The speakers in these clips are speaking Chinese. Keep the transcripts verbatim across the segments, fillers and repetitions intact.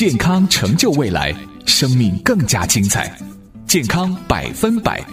健康成就未来，生命更加精彩。健康百分百。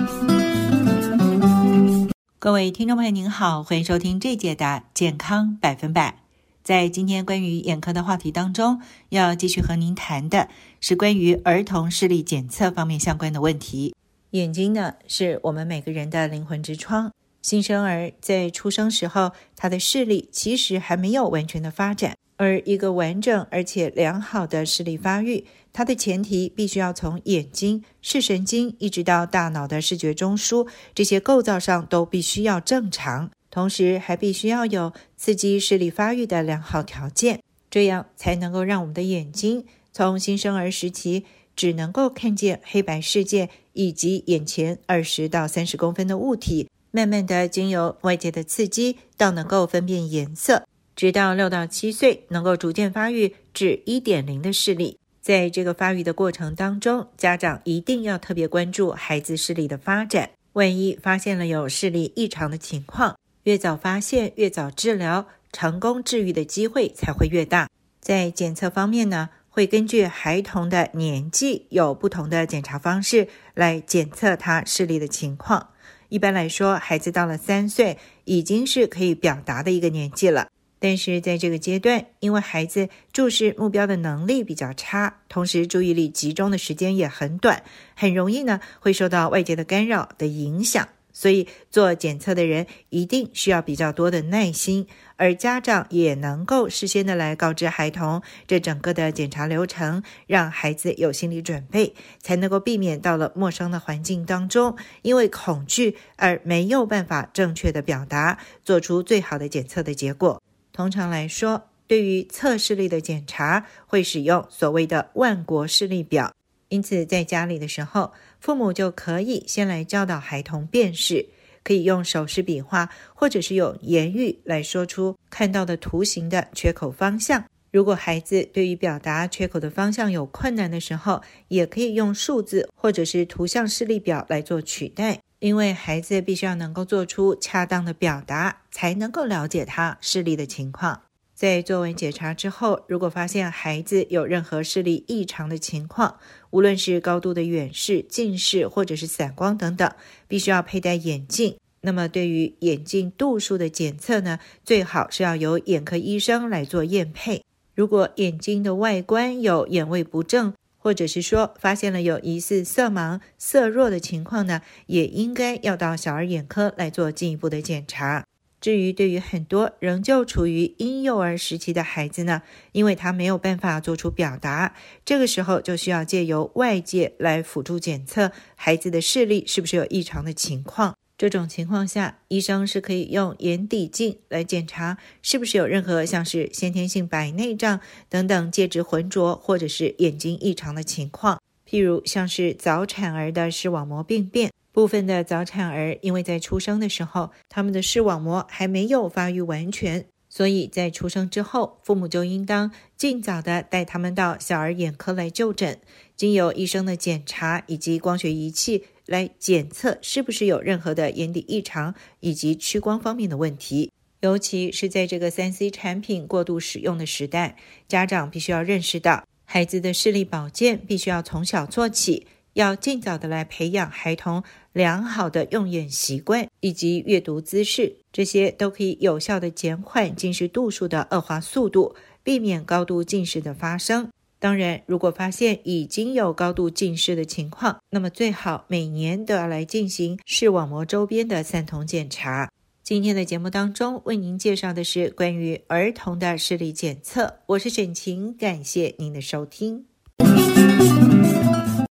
各位听众朋友您好，欢迎收听这节的健康百分百。在今天关于眼科的话题当中，要继续和您谈的是关于儿童视力检测方面相关的问题。眼睛呢，是我们每个人的灵魂之窗。新生儿在出生时候，他的视力其实还没有完全的发展，而一个完整而且良好的视力发育，它的前提必须要从眼睛、视神经一直到大脑的视觉中枢，这些构造上都必须要正常，同时还必须要有刺激视力发育的良好条件，这样才能够让我们的眼睛从新生儿时期只能够看见黑白世界以及眼前二十到三十公分的物体，慢慢的经由外界的刺激到能够分辨颜色，直到六到七岁能够逐渐发育至 一点零 的视力。在这个发育的过程当中，家长一定要特别关注孩子视力的发展，万一发现了有视力异常的情况，越早发现越早治疗，成功治愈的机会才会越大。在检测方面呢，会根据孩童的年纪有不同的检查方式来检测他视力的情况。一般来说，孩子到了三岁已经是可以表达的一个年纪了，但是在这个阶段，因为孩子注视目标的能力比较差，同时注意力集中的时间也很短，很容易呢会受到外界的干扰的影响，所以做检测的人一定需要比较多的耐心，而家长也能够事先的来告知孩童这整个的检查流程，让孩子有心理准备，才能够避免到了陌生的环境当中，因为恐惧而没有办法正确的表达，做出最好的检测的结果。通常来说，对于测视力的检查会使用所谓的万国视力表，因此在家里的时候，父母就可以先来教导孩童辨识，可以用手势比划或者是用言语来说出看到的图形的缺口方向。如果孩子对于表达缺口的方向有困难的时候，也可以用数字或者是图像视力表来做取代，因为孩子必须要能够做出恰当的表达，才能够了解他视力的情况。在做完检查之后，如果发现孩子有任何视力异常的情况，无论是高度的远视、近视或者是散光等等，必须要佩戴眼镜。那么对于眼镜度数的检测呢，最好是要由眼科医生来做验配。如果眼睛的外观有眼位不正，或者是说发现了有疑似色盲、色弱的情况呢，也应该要到小儿眼科来做进一步的检查。至于对于很多仍旧处于婴幼儿时期的孩子呢，因为他没有办法做出表达，这个时候就需要借由外界来辅助检测孩子的视力是不是有异常的情况。这种情况下，医生是可以用眼底镜来检查是不是有任何像是先天性白内障等等介质浑浊或者是眼睛异常的情况，譬如像是早产儿的视网膜病变。部分的早产儿因为在出生的时候，他们的视网膜还没有发育完全，所以在出生之后，父母就应当尽早的带他们到小儿眼科来就诊，经由医生的检查以及光学仪器来检测是不是有任何的眼底异常以及屈光方面的问题。尤其是在这个 三 C 产品过度使用的时代，家长必须要认识到孩子的视力保健必须要从小做起，要尽早的来培养孩童良好的用眼习惯以及阅读姿势，这些都可以有效的减缓近视度数的恶化速度，避免高度近视的发生。当然，如果发现已经有高度近视的情况，那么最好每年都要来进行视网膜周边的散瞳检查。今天的节目当中为您介绍的是关于儿童的视力检测，我是沈晴，感谢您的收听。